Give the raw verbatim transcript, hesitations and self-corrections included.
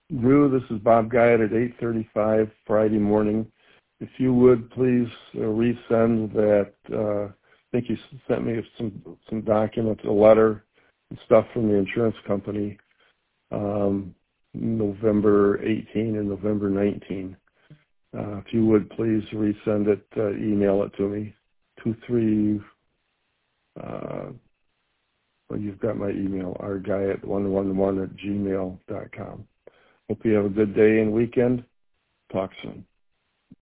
Drew, this is Bob Guyot at eight thirty-five Friday morning. If you would please uh, resend that, uh, I think you sent me some, some documents, a letter and stuff from the insurance company, um, November eighteenth and November nineteenth. Uh, if you would please resend it, uh, email it to me, two three, uh, well, you've got my email, r guyot one one one at gmail dot com. Hope you have a good day and weekend. Talk soon.